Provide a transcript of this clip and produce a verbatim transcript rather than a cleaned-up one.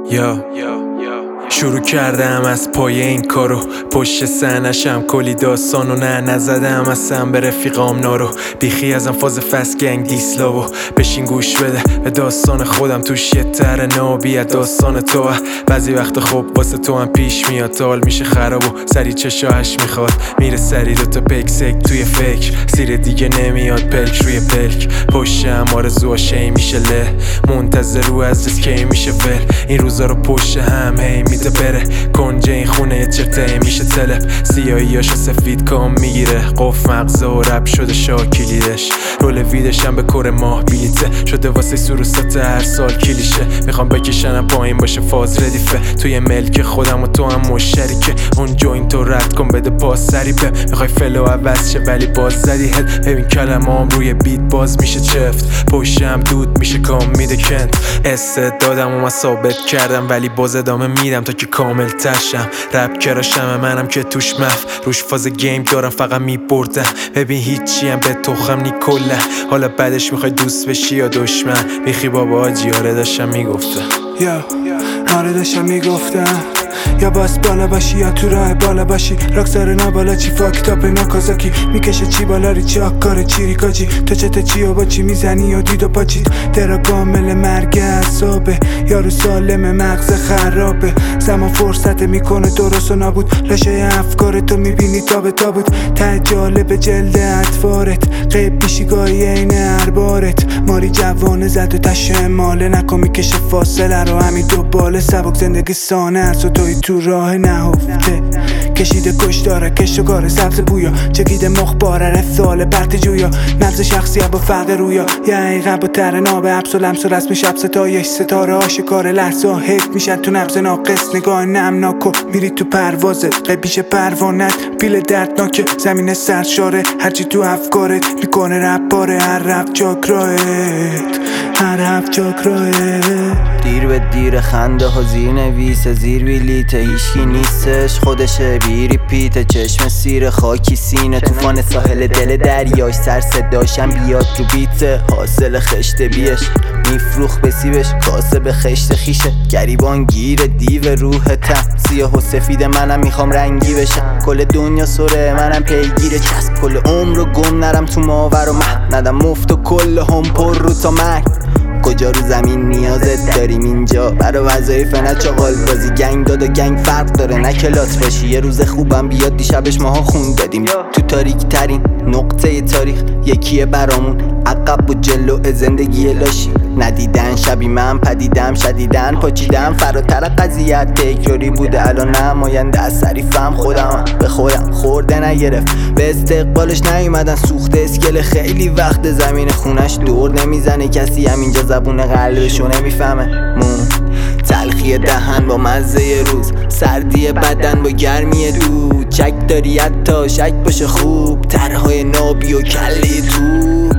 یا شروع کردم از پای این کارو، پشت صحنه‌شم کلی داستان و نه نزدم اصلا به رفیقام نارو. بیخی ازم فاز فست گنگ دیسلاو، بشین گوش بده به داستان خودم، توش یه تر نابی داستان تو. بعضی وقت خب واسه تو هم پیش میاد، تال میشه خراب و سری چشاهش میخواد میره سری دوتا پکسک توی فکر، سیر دیگه نمیاد پلک روی پلک. پشتم آرزوها شی میشه له، منتظر رو از جس کی میشه ول. این روزا رو پشت هم هی میده بره، کنجه این خونه یه چرته میشه تلپ. سیاهیاشو سفید کام میگیره، قف مغزه و رب شده شاه کلیدش. رول ویدشم به کور ماه بیلیته شده واسه سروسات هر سال کلیشه. میخوام بکشنم پایین باشه فاز ردیفه، توی ملک خودم و تو هم مشترکه. اون جوین تو رد کن بده پاس سریبه، میخوای فلو عوض شه ولی باز زدی هد. ببین کلمام روی بیت باز میشه چفت، پشتم دود میشه کام میده کند. استعدادم و من ثابت کردم ولی باز ادامه میدم تا که کامل تشم. رپ کراشم منم که توش مف، روش فاز گیم دارم فقط میبردم. ببین هیچی هم به تخم نی کله، حالا بعدش میخوای دوست بشی یا دشمن. بیخی بابا آجی آره داشتم میگفتم یا آره داشتم میگفتم یا باس بالا باشی یا تو راه بالا باشی. راکسار نبالا چی فاکتاپ ناکازاکی، میکشه چی بالاری چی آکار چی ریکاجی. تو چته چی و با چی میزنی و دید و پاچی. درا کامل مرگ اعصابه، یارو سالم مغز خرابه. زمان فرصت میکنه درست و نابود، لاشه افکار تو میبینی تابه تابود. ته جالب جلد اطوارت، قیب بیشی گاهی این اربارت. ماری جوانه زد و تشه ماله، نکن میکشه فاصله رو همین دو باله. سبک زندگی سانه هست و توی تو راه نهفته، کشیده کش داره کش و کار سبز بویا. چکیده مخباره رفتال برد جویا، نبض شخصی با فرق رویا. یه عقب و تر نابه حبس و لمس و رسم شب ستایش. ستاره آشکار لحظه ها حیف میشن تو نبض ناقص. نگاه نمناکو میری تو پروازت، قبیش پروانت پیل دردناکه. زمین سرشاره هرچی تو افکارت میکنه رپ باره. هر رپ چاکراهت، هر رپ چاکراهت. دیر به دیر خنده ها زیر نویسه، زیر ویلیته هیچکی نیستش خودشه. بیری پیته چشم سیر خاکی سینه، توفان ساحل دل دریاش. سر صداشم بیاد رو بیته، حاصل خشت بیش میفروخ به سیبش. کاسه به خشت خیشه، گریبان گیر دیو روح تم. سیاه و سفید منم میخوام رنگی بشم، کل دنیا سره منم پیگیر چسب. کل عمر رو گم نرم تو ماور و مه، ندم مفت و کل هم پر رو تا مرگ. کجا رو زمین نیازت داریم اینجا، برا وظایف نه چاقال بازی. گنگ داد و گنگ فرق داره نه کلاس باشی. یه روز خوبم بیاد دیشبش ماها خون دادیم تو تاریک ترین نقطه تاریخ. یکیه برامون عقب و جلو زندگی لاشی. ندیدن شبی من پدیدم شدیدن پاچیدم. فراتر قضیت تکراری بوده الان نماینده از صریفم. خودم به خودم خورده نگرفت، به استقبالش نیومدن. سوخته اسکل خیلی وقت زمین خونش دور نمیزنه. کسی همینجا زبون قلبشو نمیفهمه. مون تلخی دهن با مزه روز، سردی بدن با گرمی دود. چک داری حتی شک باشه خوب، طرحهای نابی و کلی تو.